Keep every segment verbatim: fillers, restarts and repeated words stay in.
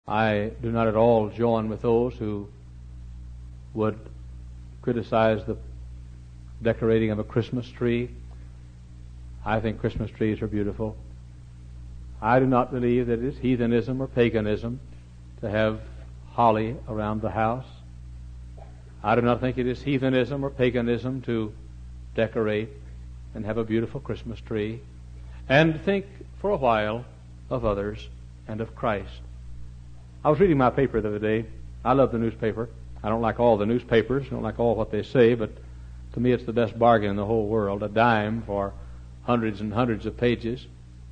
I do not at all join with those who would criticize the decorating of a Christmas tree. I think Christmas trees are beautiful. I do not believe that it is heathenism or paganism to have holly around the house. I do not think it is heathenism or paganism to decorate and have a beautiful Christmas tree and think for a while of others and of Christ. I was reading my paper the other day. I love the newspaper. I don't like all the newspapers. I don't like all what they say, but to me it's the best bargain in the whole world, a dime for hundreds and hundreds of pages.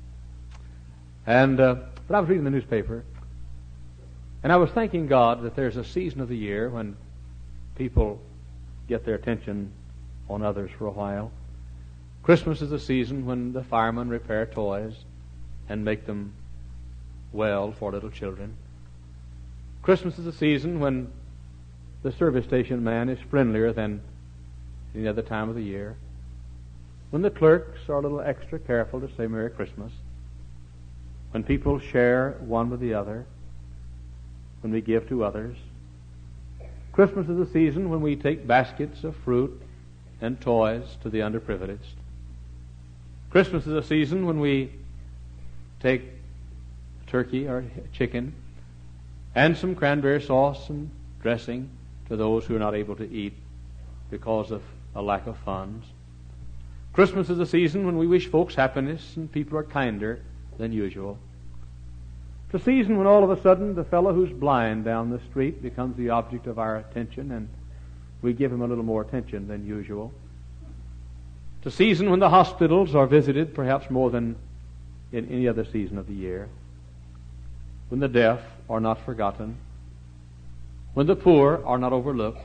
And uh, but I was reading the newspaper, and I was thanking God that there's a season of the year when people get their attention on others for a while. Christmas is a season when the firemen repair toys and make them well for little children. Christmas is a season when the service station man is friendlier than any other time of the year. When the clerks are a little extra careful to say Merry Christmas. When people share one with the other. When we give to others. Christmas is a season when we take baskets of fruit and toys to the underprivileged. Christmas is a season when we take turkey or chicken and some cranberry sauce and dressing to those who are not able to eat because of a lack of funds. Christmas is a season when we wish folks happiness and people are kinder than usual. It's a season when all of a sudden the fellow who's blind down the street becomes the object of our attention and we give him a little more attention than usual. It's a season when the hospitals are visited perhaps more than in any other season of the year. When the deaf are not forgotten. When the poor are not overlooked.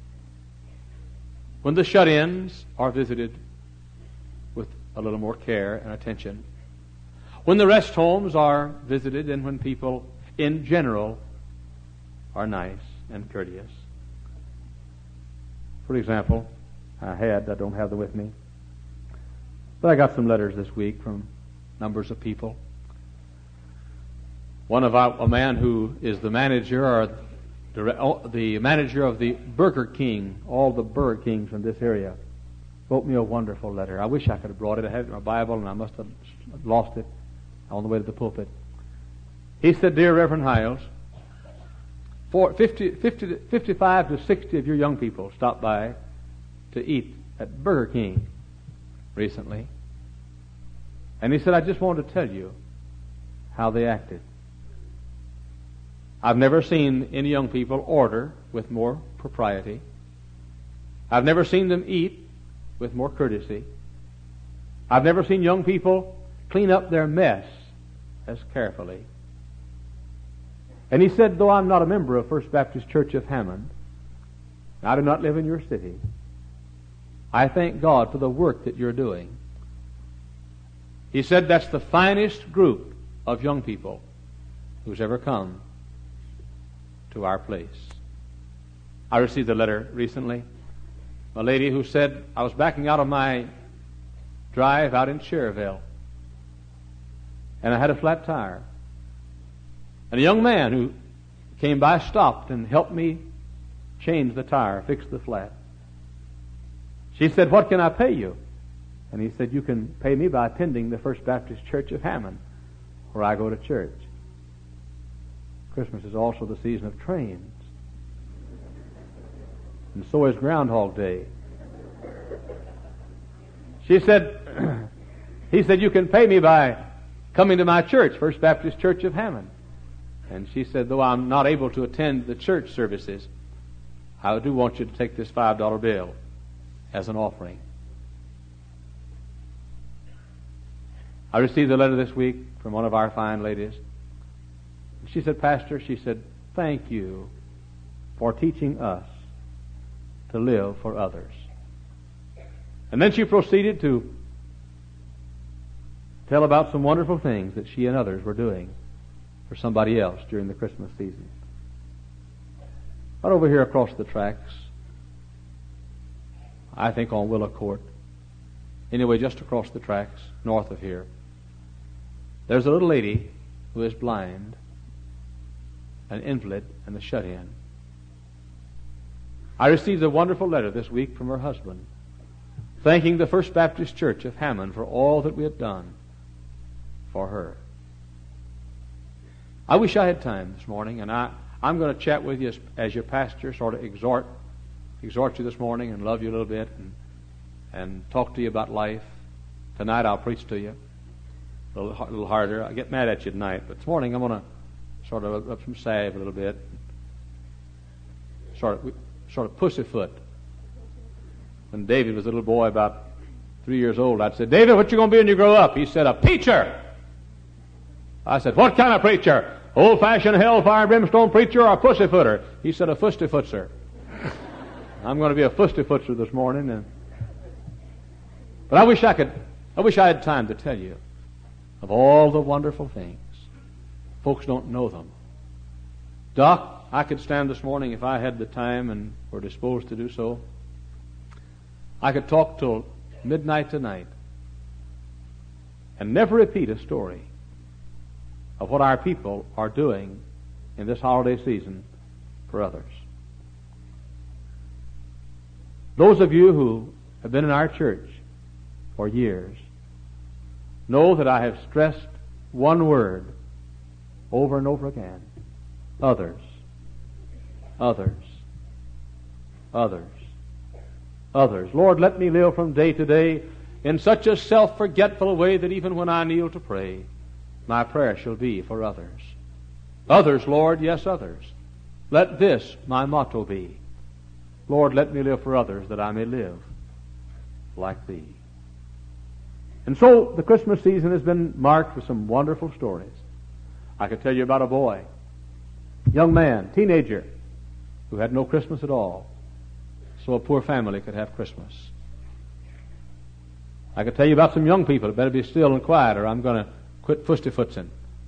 When the shut-ins are visited with a little more care and attention. When the rest homes are visited and when people in general are nice and courteous. For example, I had, I don't have them with me, but I got some letters this week from numbers of people. One of our, a man who is the manager or the manager of the Burger King, all the Burger Kings in this area, wrote me a wonderful letter. I wish I could have brought it. I had it in my Bible and I must have lost it on the way to the pulpit. He said, Dear Reverend Hiles, for fifty, fifty, fifty-five to sixty of your young people stopped by to eat at Burger King recently. And he said, I just wanted to tell you how they acted. I've never seen any young people order with more propriety. I've never seen them eat with more courtesy. I've never seen young people clean up their mess as carefully. And he said, though I'm not a member of First Baptist Church of Hammond, I do not live in your city, I thank God for the work that you're doing. He said that's the finest group of young people who's ever come to our place. I received a letter recently. A lady who said, I was backing out of my drive out in Cherville, and I had a flat tire. And a young man who came by stopped and helped me change the tire, fix the flat. She said, what can I pay you? And he said, you can pay me by attending the First Baptist Church of Hammond, where I go to church. Christmas is also the season of trains. And so is Groundhog Day. She said, he said, you can pay me by coming to my church, First Baptist Church of Hammond. And she said, though I'm not able to attend the church services, I do want you to take this five dollar bill as an offering. I received a letter this week from one of our fine ladies. She said, Pastor, she said, thank you for teaching us to live for others. And then she proceeded to tell about some wonderful things that she and others were doing for somebody else during the Christmas season. Right over here across the tracks, I think on Willow Court, anyway, just across the tracks, north of here, there's a little lady who is blind. an invalid, and a shut-in. I received a wonderful letter this week from her husband, thanking the First Baptist Church of Hammond for all that we had done for her. I wish I had time this morning, and I, I'm going to chat with you as, as your pastor, sort of exhort, exhort you this morning and love you a little bit and, and talk to you about life. Tonight I'll preach to you a little, a little harder. I get mad at you tonight, but this morning I'm going to sort of up some salve a little bit, sort of, sort of pussyfoot. When David was a little boy about three years old, I'd say, "David, what you going to be when you grow up?" He said, "A preacher." I said, "What kind of preacher? Old-fashioned hellfire brimstone preacher or a pussyfooter?" He said, "A fustyfootser." I'm going to be a fustyfootser this morning. And, but I wish I could, I wish I had time to tell you of all the wonderful things. Folks don't know them. Doc, I could stand this morning if I had the time and were disposed to do so. I could talk till midnight tonight and never repeat a story of what our people are doing in this holiday season for others. Those of you who have been in our church for years know that I have stressed one word over and over again. Others. Others. Others. Others. Lord, let me live from day to day in such a self-forgetful way that even when I kneel to pray, my prayer shall be for others. Others, Lord, yes, others. Let this my motto be. Lord, let me live for others that I may live like Thee. And so the Christmas season has been marked with some wonderful stories. I could tell you about a boy, young man, teenager, who had no Christmas at all, so a poor family could have Christmas. I could tell you about some young people that better be still and quiet or I'm going to quit fustyfootsing.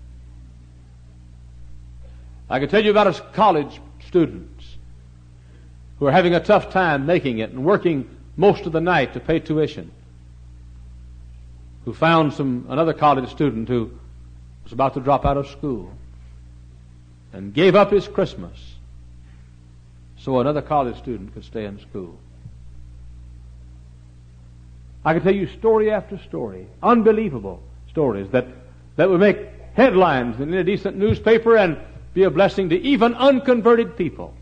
I could tell you about a college students who are having a tough time making it and working most of the night to pay tuition, who found some another college student who was about to drop out of school and gave up his Christmas so another college student could stay in school. I could tell you story after story, unbelievable stories that, that would make headlines in a decent newspaper and be a blessing to even unconverted people.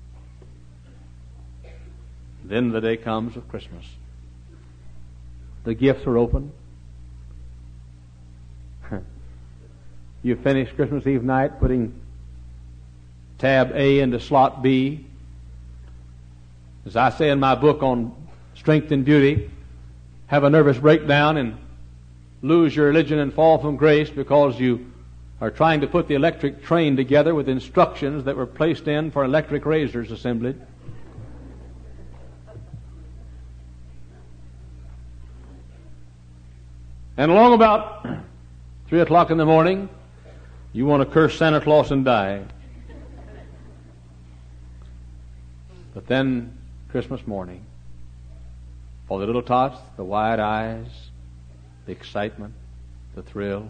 Then the day comes of Christmas. The gifts are open. You finish Christmas Eve night putting tab A into slot B. As I say in my book on strength and beauty, have a nervous breakdown and lose your religion and fall from grace because you are trying to put the electric train together with instructions that were placed in for electric razors assembled. And along about three o'clock in the morning, you want to curse Santa Claus and die. But then, Christmas morning, for the little tots, the wide eyes, the excitement, the thrill.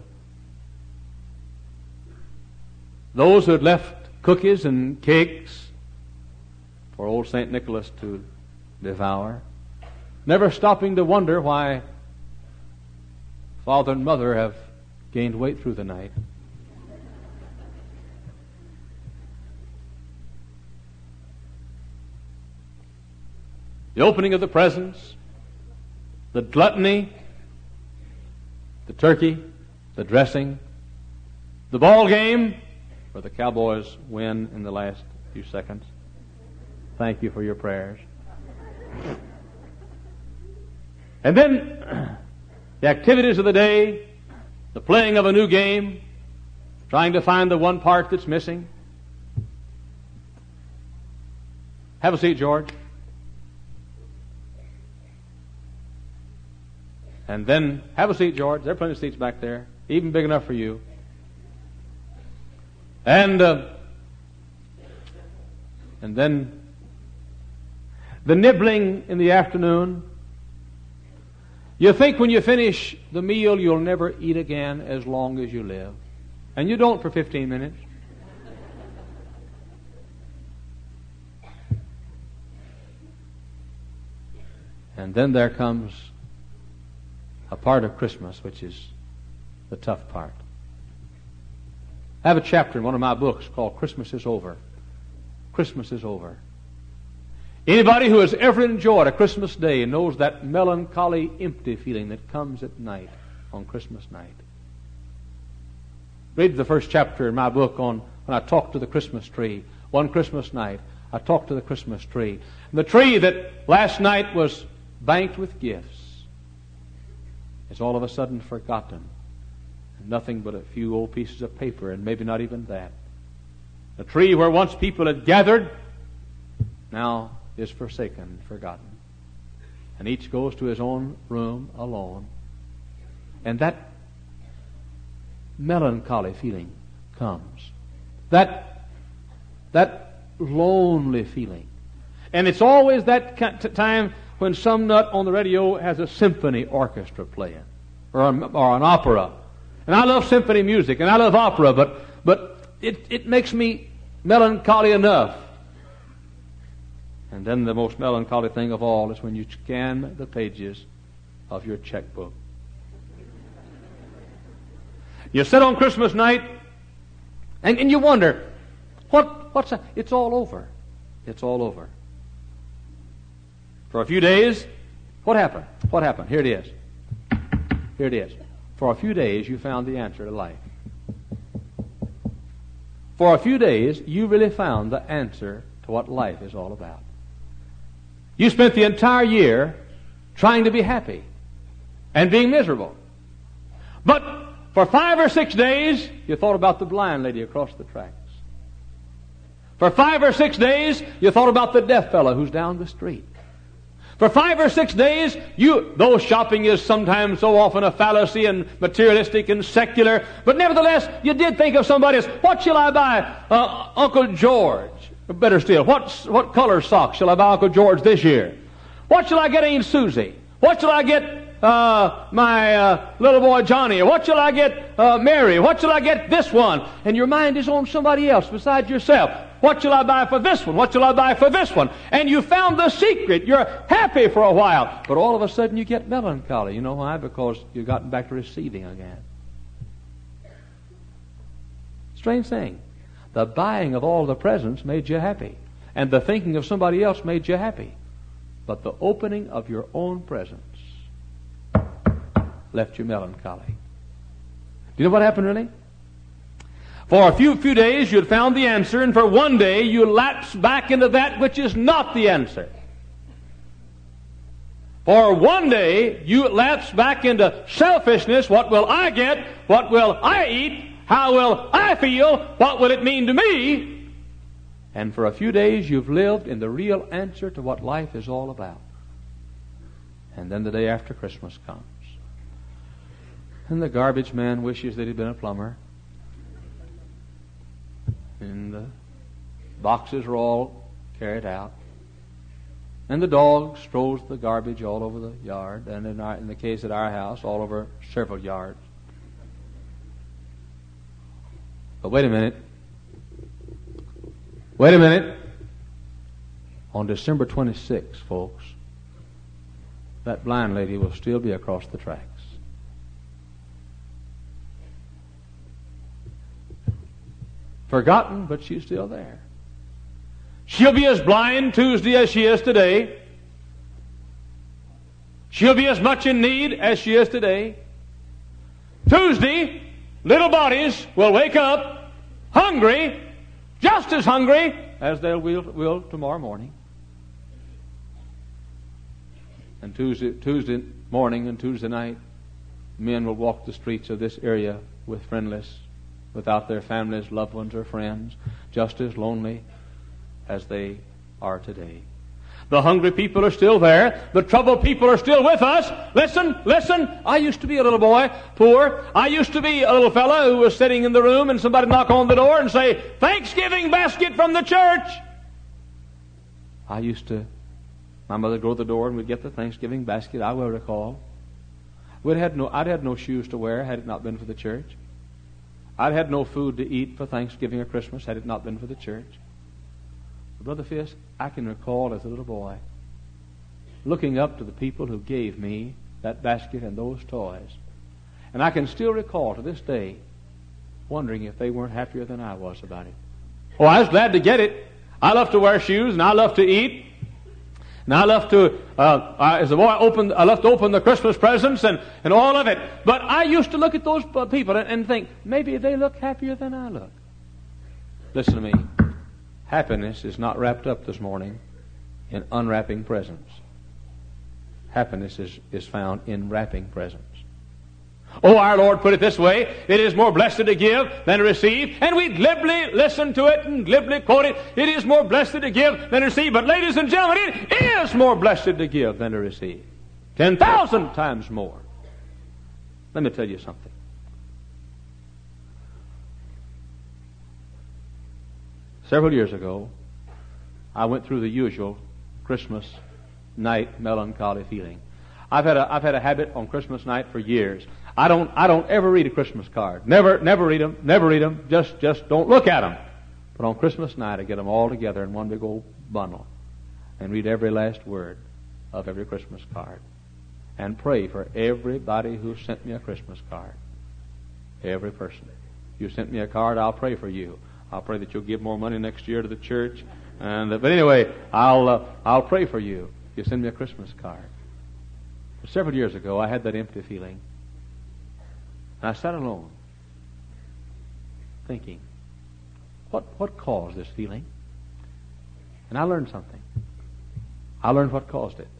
Those who had left cookies and cakes for old Saint Nicholas to devour, never stopping to wonder why Father and Mother have gained weight through the night. The opening of the presents, the gluttony, the turkey, the dressing, the ball game, where the Cowboys win in the last few seconds. Thank you for your prayers. And then the activities of the day, the playing of a new game, trying to find the one part that's missing. Have a seat, George. And then, have a seat, George. There are plenty of seats back there, even big enough for you. And, uh, and then, the nibbling in the afternoon. You think when you finish the meal you'll never eat again as long as you live. And you don't for fifteen minutes. And then there comes a part of Christmas which is the tough part. I have a chapter in one of my books called Christmas is Over. Christmas is over. Anybody who has ever enjoyed a Christmas day knows that melancholy, empty feeling that comes at night, on Christmas night. Read the first chapter in my book on when I talked to the Christmas tree. One Christmas night, I talked to the Christmas tree. And the tree that last night was banked with gifts is all of a sudden forgotten. And nothing but a few old pieces of paper, and maybe not even that. The tree where once people had gathered now is forsaken, forgotten. And each goes to his own room alone. And that melancholy feeling comes. That, that lonely feeling. And it's always that time when some nut on the radio has a symphony orchestra playing, or, a, or an opera. And I love symphony music, and I love opera, but, but it, it makes me melancholy enough. And then the most melancholy thing of all is when you scan the pages of your checkbook. You sit on Christmas night, and, and you wonder, what what's that? It's all over. It's all over. For a few days, what happened? What happened? Here it is. Here it is. For a few days, you found the answer to life. For a few days, you really found the answer to what life is all about. You spent the entire year trying to be happy and being miserable. But for five or six days, you thought about the blind lady across the tracks. For five or six days, you thought about the deaf fellow who's down the street. For five or six days, you, though shopping is sometimes so often a fallacy and materialistic and secular, but nevertheless, you did think of somebody else. What shall I buy uh, Uncle George? Or better still, what, what color socks shall I buy Uncle George this year? What shall I get Aunt Susie? What shall I get uh, my uh, little boy Johnny? Or what shall I get uh, Mary? What shall I get this one? And your mind is on somebody else besides yourself. What shall I buy for this one? What shall I buy for this one? And you found the secret. You're happy for a while. But all of a sudden you get melancholy. You know why? Because you've gotten back to receiving again. Strange thing. The buying of all the presents made you happy. And the thinking of somebody else made you happy. But the opening of your own presents left you melancholy. Do you know what happened really? For a few few days you had found the answer, and for one day you lapsed back into that which is not the answer. For one day you lapsed back into selfishness. What will I get? What will I eat? How will I feel? What will it mean to me? And for a few days you've lived in the real answer to what life is all about. And then the day after Christmas comes. And the garbage man wishes that he'd been a plumber. And the boxes are all carried out. And the dog strolls the garbage all over the yard. And in, our, in the case at our house, all over several yards. But wait a minute. Wait a minute. On December twenty-sixth, folks, that blind lady will still be across the tracks. Forgotten, but she's still there. She'll be as blind Tuesday as she is today. She'll be as much in need as she is today. Tuesday, little bodies will wake up hungry, just as hungry as they will, will tomorrow morning. And Tuesday, Tuesday morning and Tuesday night, men will walk the streets of this area with friendless, without their families, loved ones, or friends, just as lonely as they are today. The hungry people are still there. The troubled people are still with us. Listen, listen. I used to be a little boy, poor. I used to be a little fellow who was sitting in the room and somebody knock on the door and say, "Thanksgiving basket from the church." I used to, my mother would go to the door and we'd get the Thanksgiving basket, I will recall. We'd had no, I'd had no shoes to wear had it not been for the church. I'd had no food to eat for Thanksgiving or Christmas had it not been for the church. But Brother Fisk, I can recall as a little boy looking up to the people who gave me that basket and those toys. And I can still recall to this day wondering if they weren't happier than I was about it. Oh, I was glad to get it. I love to wear shoes, and I love to eat. And I love to, uh, I, as a boy, I, opened, I love to open the Christmas presents and, and all of it. But I used to look at those people and, and think, maybe they look happier than I look. Listen to me. Happiness is not wrapped up this morning in unwrapping presents. Happiness is, is found in wrapping presents. Oh, our Lord put it this way, it is more blessed to give than to receive. And we glibly listen to it and glibly quote it. It is more blessed to give than to receive. But ladies and gentlemen, it is more blessed to give than to receive. Ten thousand times more. Let me tell you something. Several years ago, I went through the usual Christmas night melancholy feeling. I've had a I've had a habit on Christmas night for years. I don't I don't ever read a Christmas card. Never never read them. Never read them. Just just don't look at them. But on Christmas night, I get them all together in one big old bundle and read every last word of every Christmas card and pray for everybody who sent me a Christmas card. Every person. If you sent me a card, I'll pray for you. I'll pray that you'll give more money next year to the church. And uh, but anyway, I'll uh, I'll pray for you if you send me a Christmas card. But several years ago, I had that empty feeling. And I sat alone, thinking, what what caused this feeling? And I learned something. I learned what caused it.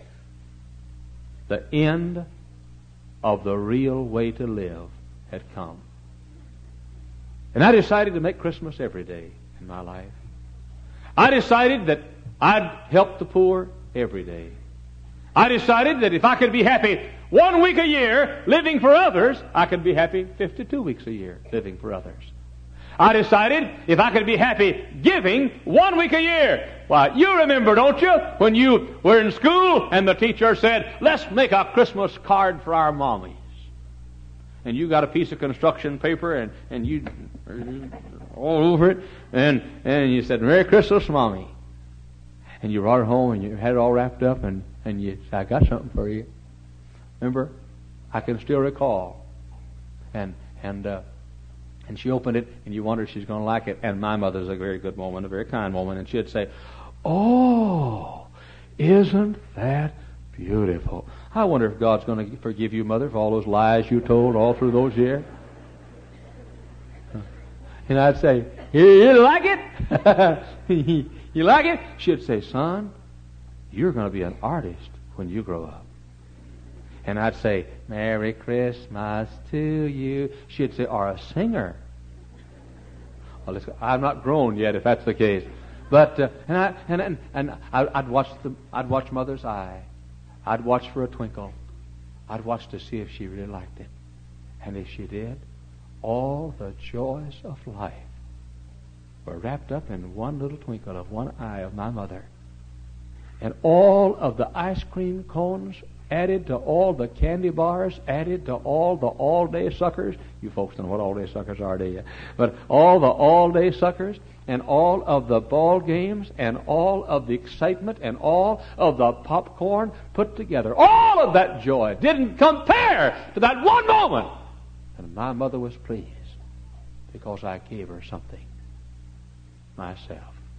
The end of the real way to live had come. And I decided to make Christmas every day in my life. I decided that I'd help the poor every day. I decided that if I could be happy one week a year living for others, I could be happy fifty-two weeks a year living for others. I decided if I could be happy giving one week a year. Why, you remember, don't you, when you were in school and the teacher said, let's make a Christmas card for our mommies. And you got a piece of construction paper and, and you all over it, and, and you said, Merry Christmas, Mommy. And you brought it home and you had it all wrapped up and, and you said, I got something for you. Remember? I can still recall. And and uh, and she opened it and you wondered if she's going to like it. And my mother's a very good woman, a very kind woman, and she'd say, oh, isn't that beautiful? I wonder if God's going to forgive you, Mother, for all those lies you told all through those years. And I'd say, you, you like it? You like it? She'd say, son, you're going to be an artist when you grow up. And I'd say, Merry Christmas to you. She'd say, or a singer. Well, let's go. I'm not grown yet, if that's the case. But uh, and I and and, and I'd watch the I'd watch Mother's eye. I'd watch for a twinkle. I'd watch to see if she really liked it. And if she did, all the joys of life were wrapped up in one little twinkle of one eye of my mother. And all of the ice cream cones added to all the candy bars, added to all the all-day suckers. You folks don't know what all-day suckers are, do you? But all the all-day suckers and all of the ball games and all of the excitement and all of the popcorn put together. All of that joy didn't compare to that one moment. And my mother was pleased because I gave her something myself.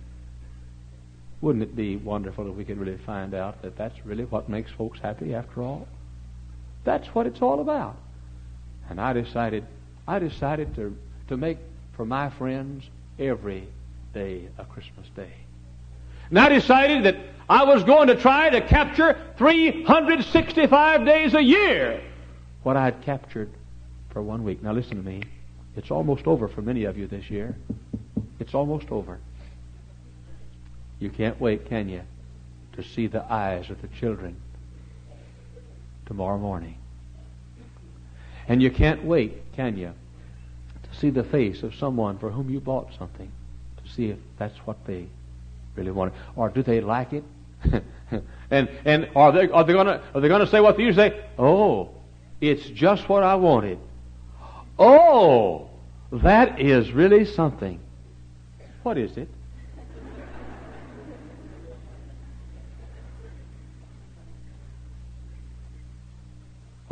Wouldn't it be wonderful if we could really find out that that's really what makes folks happy after all? That's what it's all about. And I decided, I decided to, to make for my friends every day a Christmas day. And I decided that I was going to try to capture three hundred sixty-five days a year what I had captured for one week. Now listen to me. It's almost over for many of you this year. It's almost over. You can't wait, can you, to see the eyes of the children tomorrow morning. And you can't wait, can you, to see the face of someone for whom you bought something, to see if that's what they really want. Or do they like it? and and are they are they gonna are they gonna say what they usually say? Oh, it's just what I wanted. Oh, that is really something. What is it?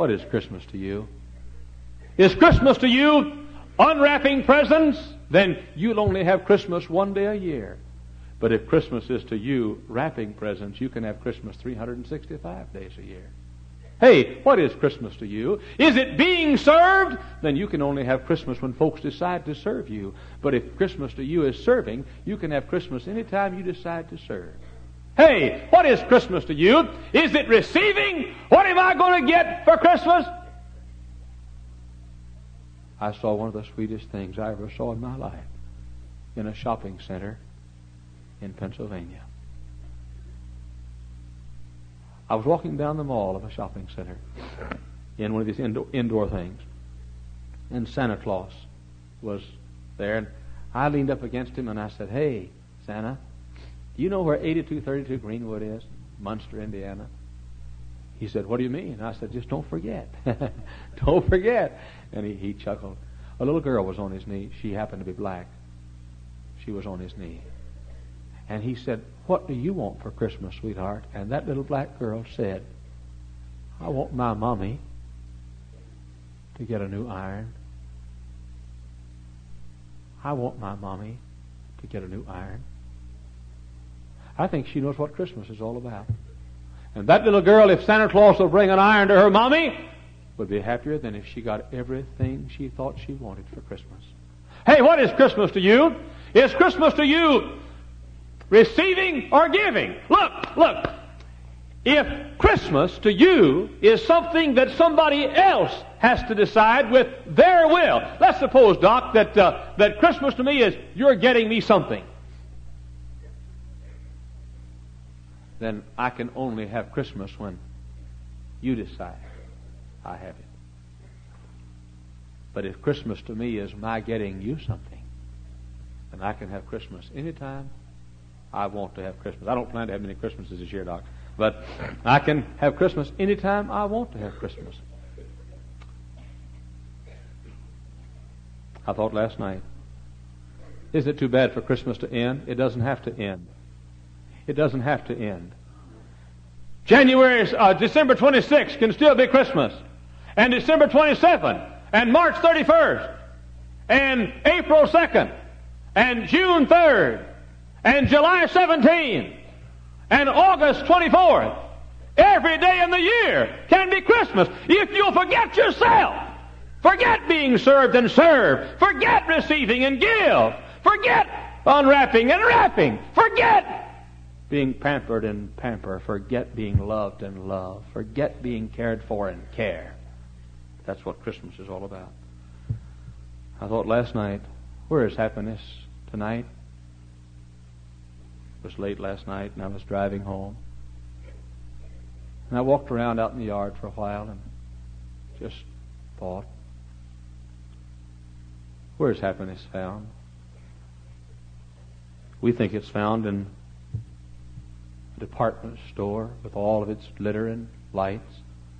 what is Christmas to you? Is Christmas to you unwrapping presents? Then you'll only have Christmas one day a year. But if Christmas is to you wrapping presents, you can have Christmas three hundred sixty-five days a year. Hey, what is Christmas to you? Is it being served? Then you can only have Christmas when folks decide to serve you. But if Christmas to you is serving, you can have Christmas anytime you decide to serve. Hey, what is Christmas to you? Is it receiving? What am I going to get for Christmas? I saw one of the sweetest things I ever saw in my life in a shopping center in Pennsylvania. I was walking down the mall of a shopping center in one of these indoor, indoor things, and Santa Claus was there, and I leaned up against him and I said, "Hey, Santa, do you know where eighty-two thirty-two Greenwood is? Munster, Indiana." He said, "What do you mean?" I said, "Just don't forget." Don't forget. And he, he chuckled. A little girl was on his knee. She happened to be black. She was on his knee. And he said, "What do you want for Christmas, sweetheart?" And that little black girl said, "I want my mommy to get a new iron. I want my mommy to get a new iron." I think she knows what Christmas is all about. And that little girl, if Santa Claus will bring an iron to her mommy, would be happier than if she got everything she thought she wanted for Christmas. Hey, what is Christmas to you? Is Christmas to you receiving or giving? Look, look. If Christmas to you is something that somebody else has to decide with their will. Let's suppose, Doc, that uh, that Christmas to me is you're getting me something. Then I can only have Christmas when you decide I have it. But if Christmas to me is my getting you something, then I can have Christmas anytime I want to have Christmas. I don't plan to have many Christmases this year, Doc, but I can have Christmas anytime I want to have Christmas. I thought last night, isn't it too bad for Christmas to end? It doesn't have to end. It doesn't have to end. January, uh, December twenty-sixth can still be Christmas, and December twenty-seventh, and March thirty-first, and April second, and June third, and July seventeenth, and August twenty-fourth. Every day in the year can be Christmas if you'll forget yourself. Forget being served and serve. Forget receiving and give. Forget unwrapping and wrapping. Forget being pampered and pamper. Forget being loved and love. Forget being cared for and care. That's what Christmas is all about. I thought last night, where is happiness tonight? It was late last night and I was driving home. And I walked around out in the yard for a while and just thought, where is happiness found? We think it's found in a department store with all of its glitter and lights.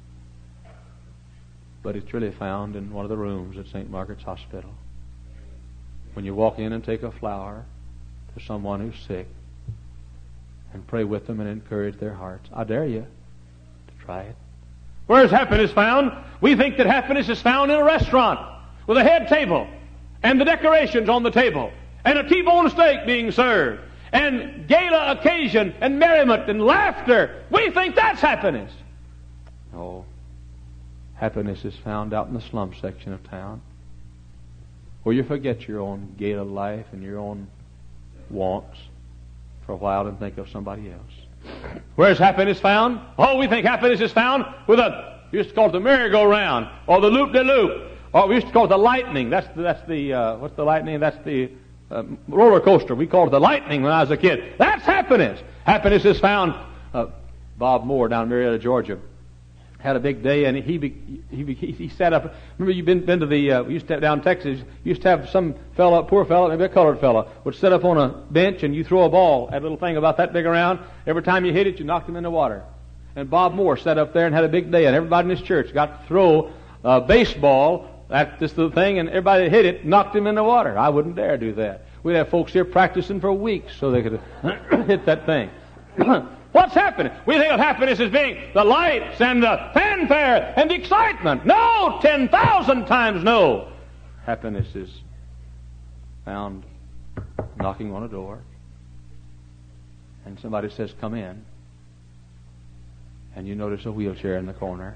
But it's really found in one of the rooms at Saint Margaret's Hospital. When you walk in and take a flower to someone who's sick and pray with them and encourage their hearts. I dare you to try it. Where is happiness found? We think that happiness is found in a restaurant with a head table and the decorations on the table and a T-bone steak being served and gala occasion and merriment and laughter. We think that's happiness. No. Happiness is found out in the slum section of town where you forget your own gala life and your own wants for a while and think of somebody else. Where's happiness found? Oh, we think happiness is found with a, we used to call it the merry-go-round or the loop-de-loop, or we used to call it the lightning. That's the, that's the uh, what's the lightning? That's the uh, roller coaster. We called it the lightning when I was a kid. That's happiness. Happiness is found. Uh, Bob Moore down in Marietta, Georgia, had a big day, and he be, he be, he sat up. Remember, you've been been to the uh, we used to have down in Texas. Used to have some fella, poor fella, maybe a colored fella, would sit up on a bench, and you throw a ball, that little thing about that big around. Every time you hit it, you knocked him in the water. And Bob Moore sat up there and had a big day, and everybody in his church got to throw a baseball at this little thing, and everybody that hit it knocked him in the water. I wouldn't dare do that. We'd have folks here practicing for weeks so they could hit that thing. What's happening? We think of happiness as being the lights and the fanfare and the excitement. No, ten thousand times no. Happiness is found knocking on a door, and somebody says, "Come in," and you notice a wheelchair in the corner,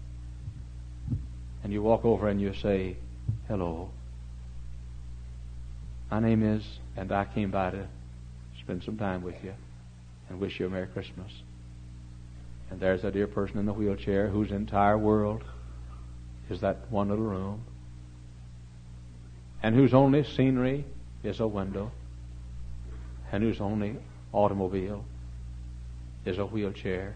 and you walk over and you say, "Hello, my name is," and I came by to spend some time with you and wish you a Merry Christmas. And there's a dear person in the wheelchair whose entire world is that one little room, and whose only scenery is a window, and whose only automobile is a wheelchair.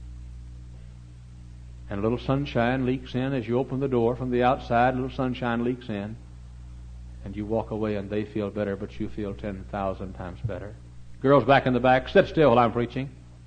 And a little sunshine leaks in as you open the door from the outside. A little sunshine leaks in, and you walk away and they feel better, but you feel ten thousand times better. Girls back in the back, sit still while I'm preaching.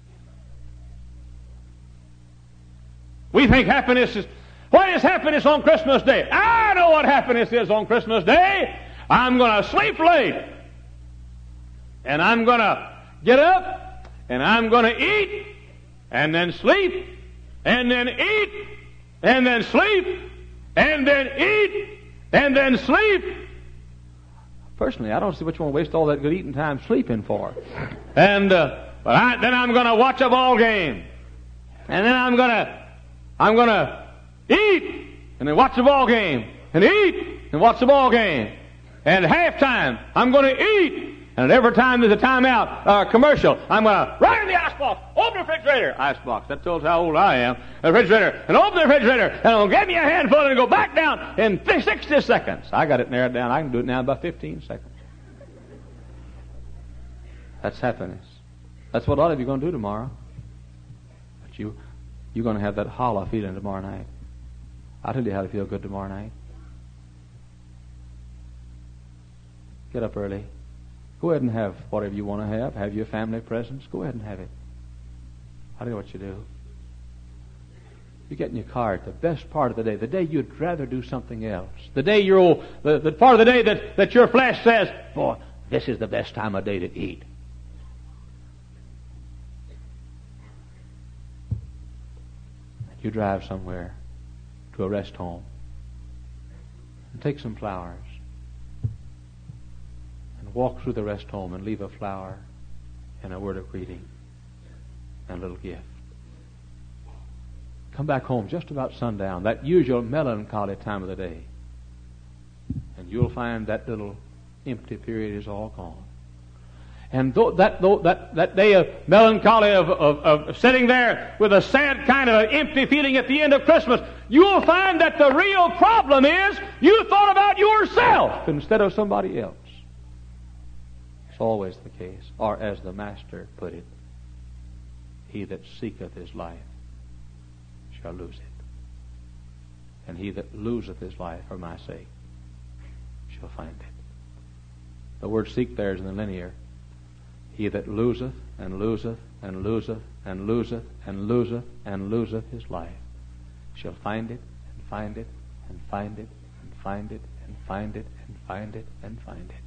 We think happiness is... What is happiness on Christmas Day? I know what happiness is on Christmas Day. I'm going to sleep late. And I'm going to get up. And I'm going to eat. And then sleep. And then eat. And then sleep. And then eat. And then sleep. Personally, I don't see what you want to waste all that good eating time sleeping for. And uh, but I, then I'm going to watch a ball game, and then I'm going to I'm going to eat, and then watch the ball game, and eat, and watch the ball game, and at halftime I'm going to eat, and every time there's a timeout uh, commercial, I'm going to run in the icebox, open the refrigerator, icebox. That tells how old I am. The refrigerator, and open the refrigerator, and I'll give me a handful and go back down in sixty seconds. I got it narrowed down. I can do it now in about fifteen seconds. That's happiness. That's what a lot of you are going to do tomorrow. But you, you're going to have that hollow feeling tomorrow night. I'll tell you how to feel good tomorrow night. Get up early. Go ahead and have whatever you want to have. Have your family presents. Go ahead and have it. I'll tell you what you do. You get in your car at the best part of the day, the day you'd rather do something else. The day you're old, the, the part of the day that, that your flesh says, boy, this is the best time of day to eat. And you drive somewhere to a rest home and take some flowers. Walk through the rest home and leave a flower and a word of greeting and a little gift. Come back home just about sundown, that usual melancholy time of the day, and you'll find that little empty period is all gone. And though that, though that, that day of melancholy of, of, of sitting there with a sad kind of empty feeling at the end of Christmas, you'll find that the real problem is you thought about yourself instead of somebody else. It's always the case. Or as the Master put it, he that seeketh his life shall lose it. And he that loseth his life for my sake shall find it. The word seek there is in the linear. He that loseth and loseth and loseth and loseth and loseth and loseth his life shall find it and find it and find it and find it and find it and find it and find it.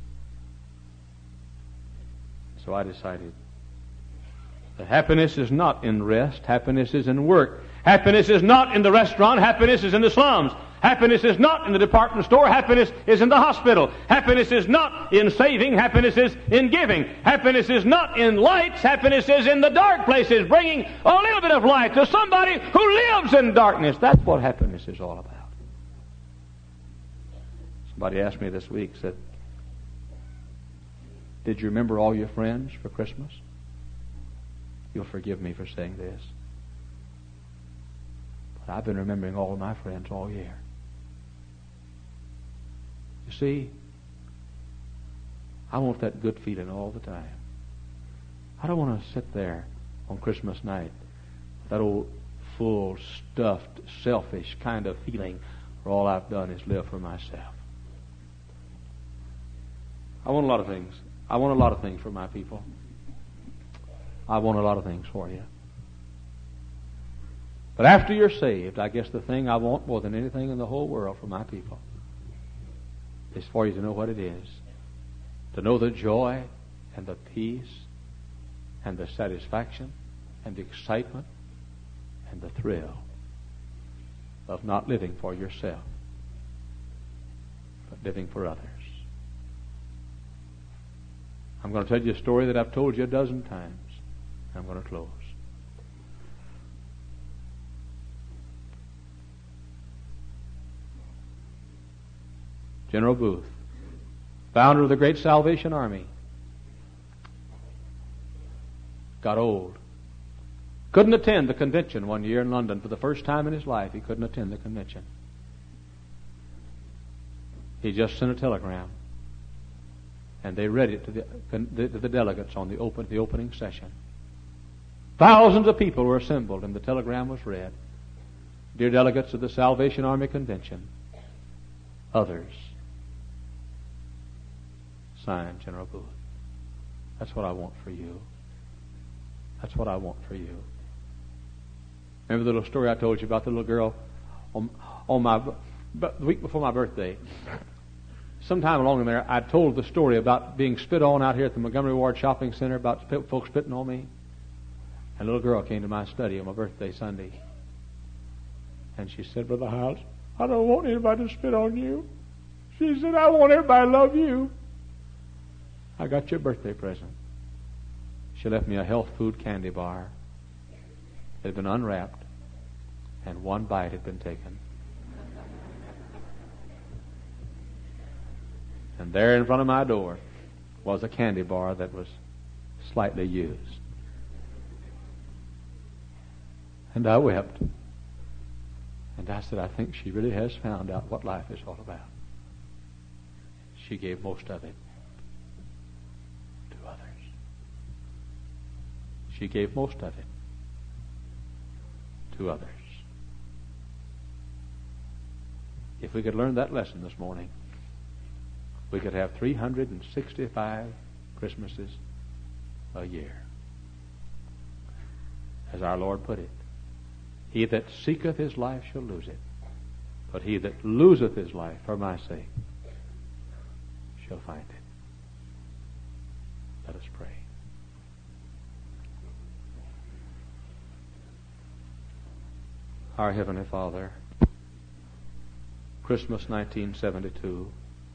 So I decided that happiness is not in rest. Happiness is in work. Happiness is not in the restaurant. Happiness is in the slums. Happiness is not in the department store. Happiness is in the hospital. Happiness is not in saving. Happiness is in giving. Happiness is not in lights. Happiness is in the dark places, bringing a little bit of light to somebody who lives in darkness. That's what happiness is all about. Somebody asked me this week, said, did you remember all your friends for Christmas? You'll forgive me for saying this, but I've been remembering all of my friends all year. You see, I want that good feeling all the time. I don't want to sit there on Christmas night with that old full, stuffed, selfish kind of feeling where all I've done is live for myself. I want a lot of things. I want a lot of things for my people. I want a lot of things for you. But after you're saved, I guess the thing I want more than anything in the whole world for my people is for you to know what it is. To know the joy and the peace and the satisfaction and the excitement and the thrill of not living for yourself, but living for others. I'm going to tell you a story that I've told you a dozen times. I'm going to close. General Booth, founder of the great Salvation Army, got old. Couldn't attend the convention one year in London. For the first time in his life, he couldn't attend the convention. He just sent a telegram, and they read it to the, to the delegates on the, open, the opening session. Thousands of people were assembled, and the telegram was read. Dear delegates of the Salvation Army Convention, others. Signed, General Booth. That's what I want for you. That's what I want for you. Remember the little story I told you about the little girl on, on my the week before my birthday? Sometime along in there, I told the story about being spit on out here at the Montgomery Ward Shopping Center, about folks spitting on me. And a little girl came to my study on my birthday Sunday. And she said, Brother Hiles, I don't want anybody to spit on you. She said, I want everybody to love you. I got your birthday present. She left me a health food candy bar. It had been unwrapped, and one bite had been taken. And there in front of my door was a candy bar that was slightly used. And I wept. And I said, I think she really has found out what life is all about. She gave most of it to others. She gave most of it to others. If we could learn that lesson this morning, we could have three hundred sixty-five Christmases a year. As our Lord put it, he that seeketh his life shall lose it, but he that loseth his life for my sake shall find it. Let us pray. Our Heavenly Father, Christmas nineteen seventy-two,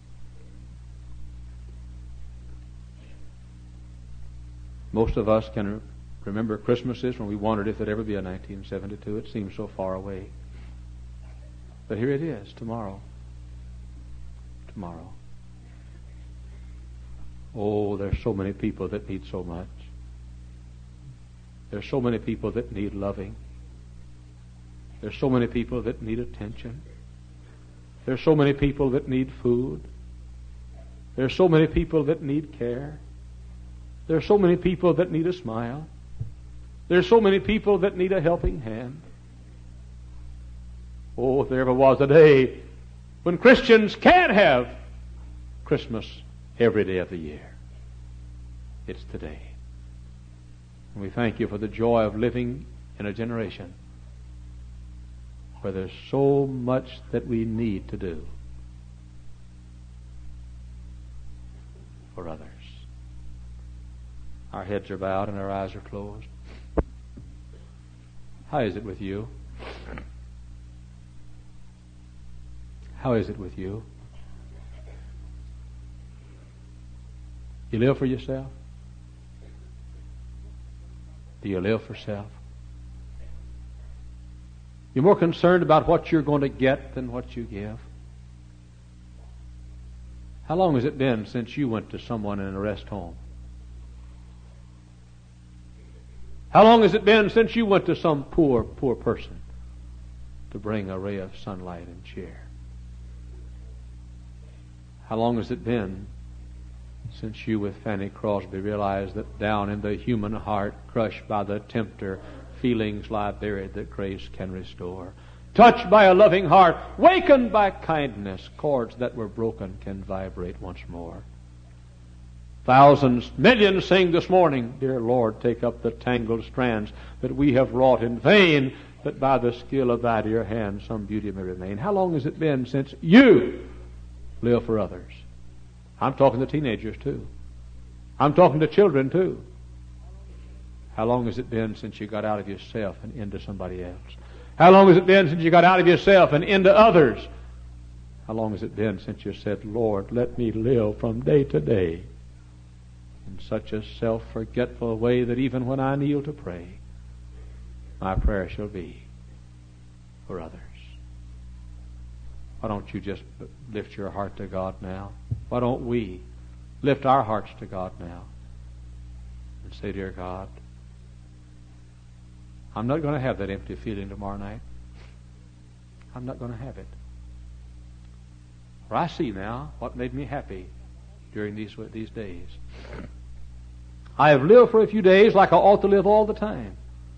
most of us can remember Christmases when we wondered if there'd ever be a nineteen seventy-two. It seems so far away. But here it is, tomorrow. Tomorrow. Oh, there's so many people that need so much. There's so many people that need loving. There's so many people that need attention. There's so many people that need food. There's so many people that need care. There's so many people that need a smile. There's so many people that need a helping hand. Oh, if there ever was a day when Christians can't have Christmas every day of the year, it's today. And we thank you for the joy of living in a generation where there's so much that we need to do for others. Our heads are bowed and our eyes are closed. How is it with you? How is it with you? You live for yourself? Do you live for self? You're more concerned about what you're going to get than what you give? How long has it been since you went to someone in a rest home? How long has it been since you went to some poor, poor person to bring a ray of sunlight and cheer? How long has it been since you with Fanny Crosby realized that down in the human heart, crushed by the tempter, feelings lie buried that grace can restore? Touched by a loving heart, wakened by kindness, chords that were broken can vibrate once more. Thousands, millions sing this morning, Dear Lord, take up the tangled strands that we have wrought in vain, that by the skill of thy dear hand some beauty may remain. How long has it been since you live for others? I'm talking to teenagers too. I'm talking to children too. How long has it been since you got out of yourself and into somebody else? How long has it been since you got out of yourself and into others? How long has it been since you said, Lord, let me live from day to day in such a self-forgetful way that even when I kneel to pray, my prayer shall be for others. Why don't you just lift your heart to God now? Why don't we lift our hearts to God now and say, Dear God, I'm not going to have that empty feeling tomorrow night. I'm not going to have it. For I see now what made me happy during these, these days. I have lived for a few days like I ought to live all the time.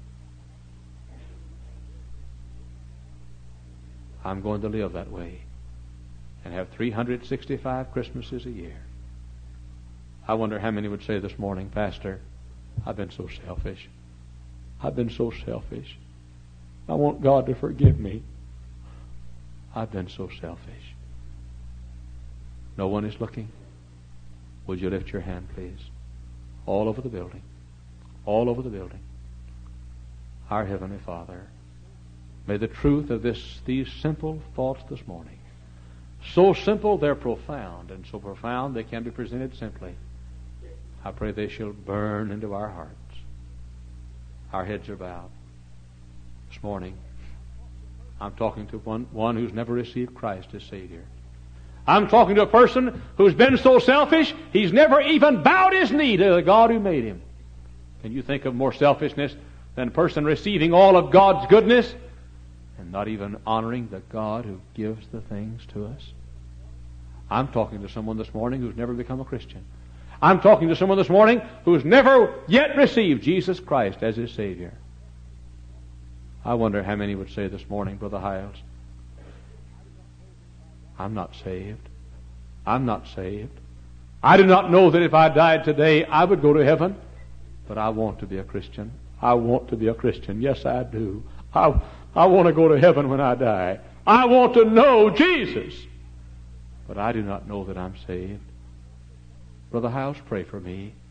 I'm going to live that way and have three hundred sixty-five Christmases a year. I wonder how many would say this morning, Pastor, I've been so selfish. I've been so selfish. I want God to forgive me. I've been so selfish. No one is looking. Would you lift your hand, please? All over the building. All over the building. Our Heavenly Father, may the truth of this, these simple thoughts this morning, so simple they're profound, and so profound they can be presented simply, I pray they shall burn into our hearts. Our heads are bowed. This morning, I'm talking to one, one who's never received Christ as Savior. I'm talking to a person who's been so selfish, he's never even bowed his knee to the God who made him. Can you think of more selfishness than a person receiving all of God's goodness and not even honoring the God who gives the things to us? I'm talking to someone this morning who's never become a Christian. I'm talking to someone this morning who's never yet received Jesus Christ as his Savior. I wonder how many would say this morning, Brother Hiles, I'm not saved. I'm not saved. I do not know that if I died today I would go to heaven, but I want to be a Christian. I want to be a Christian. Yes, I do. I, I want to go to heaven when I die. I want to know Jesus, but I do not know that I'm saved. Brother Hiles, pray for me.